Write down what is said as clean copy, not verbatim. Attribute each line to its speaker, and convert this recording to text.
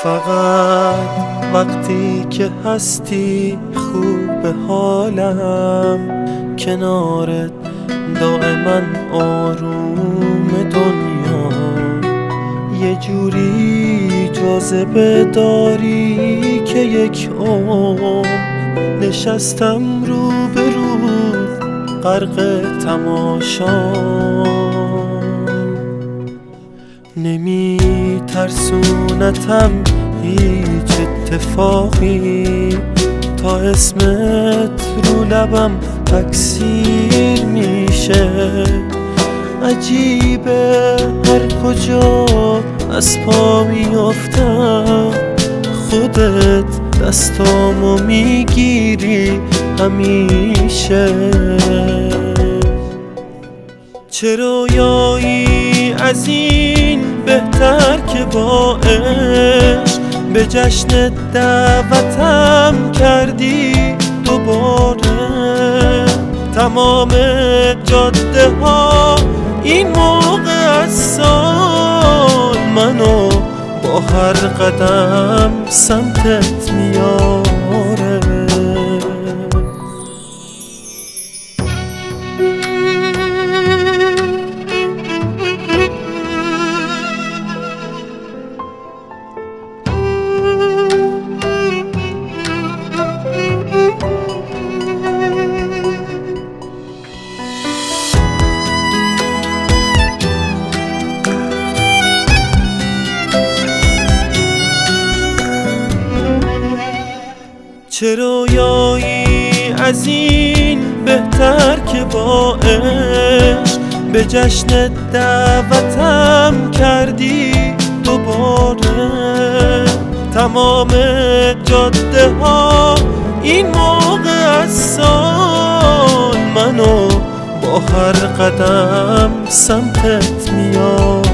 Speaker 1: فقط وقتی که هستی خوب حالم، کنارت دائما آروم دنیا. یه جوری جاذبه داری که یک عمر نشستم رو به رو غرق تماشا. نمی ترسونتم هیچ اتفاقی، تا اسمت رو لبم تکثیر میشه. عجیبه هر کجا از پا میافتم خودت دستامو میگیری همیشه. چه رویایی از این بهتر که با عشق به جشن دعوتم کردی دوباره. تمام جاده ها این موقع از سال منو با هر قدم سمتت میاره. چه رویایی از این بهتر که با عشق به جشن دعوتم کردی دوباره. تمام جاده ها این موقع از سال منو با هر قدم سمتت میاد.